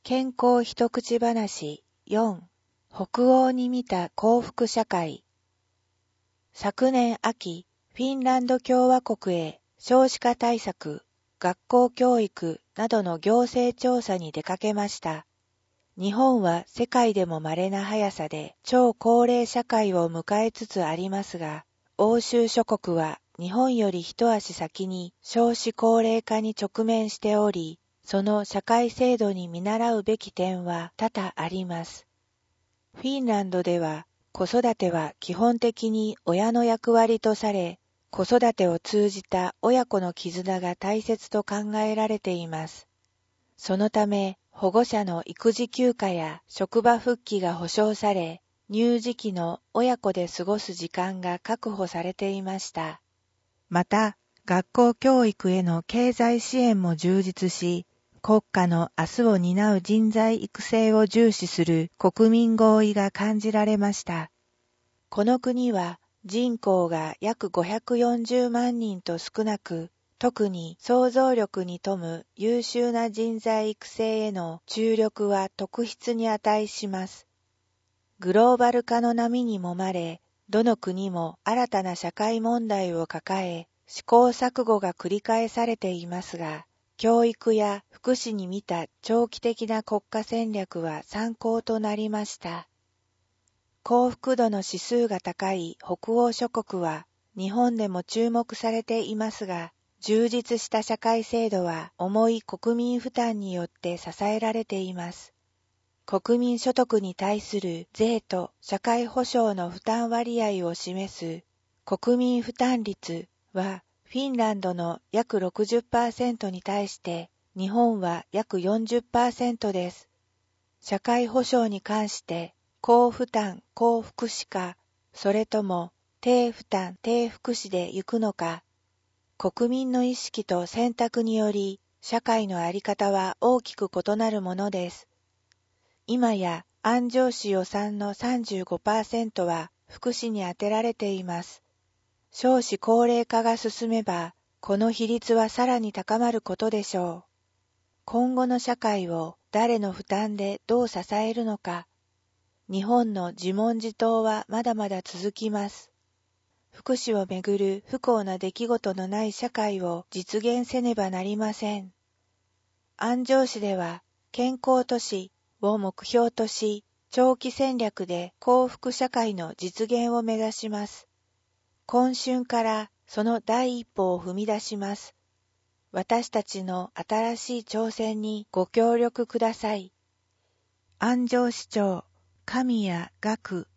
健康一口話4、北欧に見た幸福社会。昨年秋、フィンランド共和国へ少子化対策、学校教育などの行政調査に出かけました。日本は世界でも稀な速さで超高齢社会を迎えつつありますが、欧州諸国は日本より一足先に少子高齢化に直面しており、その社会制度に見習うべき点は多々あります。フィンランドでは子育ては基本的に親の役割とされ、子育てを通じた親子の絆が大切と考えられています。そのため、保護者の育児休暇や職場復帰が保障され、乳児期の親子で過ごす時間が確保されていました。また、学校教育への経済支援も充実し、国家の明日を担う人材育成を重視する国民合意が感じられました。この国は人口が約540万人と少なく、特に創造力に富む優秀な人材育成への注力は特筆に値します。グローバル化の波に揉まれ、どの国も新たな社会問題を抱え、試行錯誤が繰り返されていますが、教育や福祉に見た長期的な国家戦略は参考となりました。幸福度の指数が高い北欧諸国は日本でも注目されていますが、充実した社会制度は重い国民負担によって支えられています。国民所得に対する税と社会保障の負担割合を示す国民負担率はフィンランドの約 60% に対して日本は約 40% です。社会保障に関して高負担高福祉か、それとも低負担低福祉で行くのか、国民の意識と選択により社会の在り方は大きく異なるものです。今や安城市予算の 35% は福祉に充てられています。少子高齢化が進めば、この比率はさらに高まることでしょう。今後の社会を誰の負担でどう支えるのか、日本の自問自答はまだまだ続きます。福祉をめぐる不幸な出来事のない社会を実現せねばなりません。安城市では健康都市を目標とし、長期戦略で幸福社会の実現を目指します。今春からその第一歩を踏み出します。私たちの新しい挑戦にご協力ください。安城市長、神谷岳